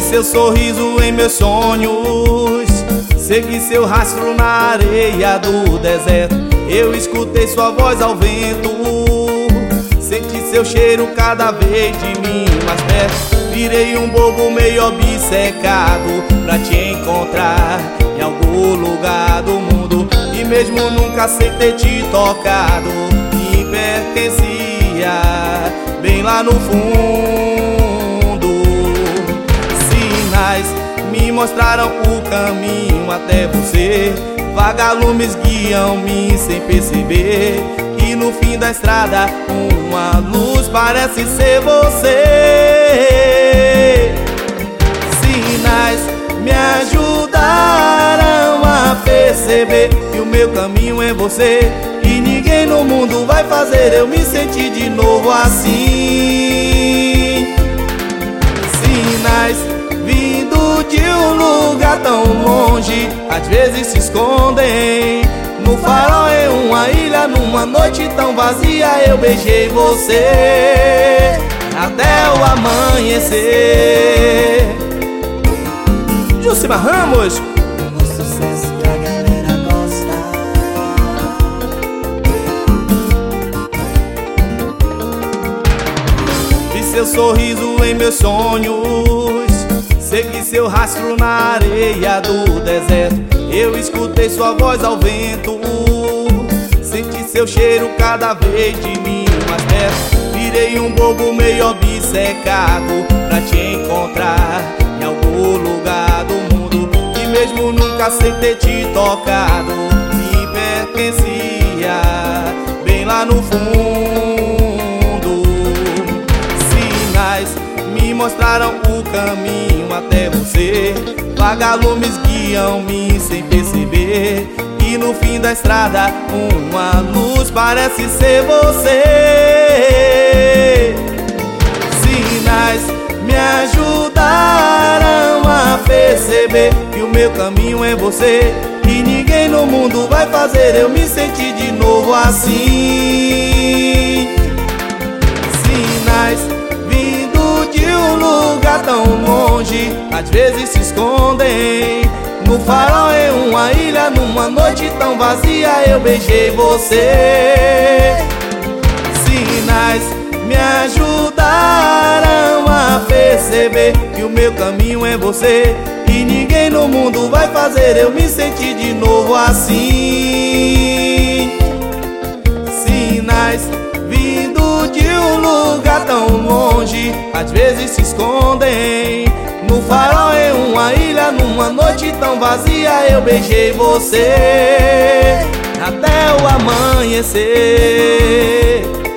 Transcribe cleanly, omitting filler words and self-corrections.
seu sorriso em meus sonhos, segui seu rastro na areia do deserto. Eu escutei sua voz ao vento, senti seu cheiro cada vez de mim mais perto. Virei um bobo meio obcecado pra te encontrar em algum lugar do mundo. E mesmo nunca sem ter te tocado, me pertencia bem lá no fundo. Sinais me mostraram o caminho até você, vagalumes guiam-me sem perceber. E no fim da estrada uma luz parece ser você. Sinais me ajudaram a perceber que o meu caminho é você, e ninguém no mundo vai fazer eu me sentir de novo assim. Sinais vindo de um lugar tão longe, às vezes se escondem no farol em uma ilha. Numa noite tão vazia eu beijei você até o amanhecer. Jucimar Ramos, O sucesso que a galera gosta. vi seu sorriso em meus sonhos, segui seu rastro na areia do deserto. Eu escutei sua voz ao vento, senti seu cheiro cada vez de mim mais perto. Virei um bobo meio obcecado pra te encontrar em algum lugar do mundo. E mesmo nunca sem ter te tocado, me pertencia bem lá no fundo. Sinais me mostraram o caminho até você, vagalumes guiam-me sem perceber. E no fim da estrada uma luz parece ser você. Sinais me ajudaram a perceber que o meu caminho é você, e ninguém no mundo vai fazer eu me sentir de novo assim. Sinais vindo de um lugar tão longe, às vezes se escondem no farol em uma ilha. Numa noite tão vazia eu beijei você. Sinais me ajudaram a perceber que o meu caminho é você, e ninguém no mundo vai fazer eu me sentir de novo assim. Sinais vindo de um lugar tão longe, às vezes se escondem no farol em uma ilha. Numa noite tão vazia eu beijei você até o amanhecer.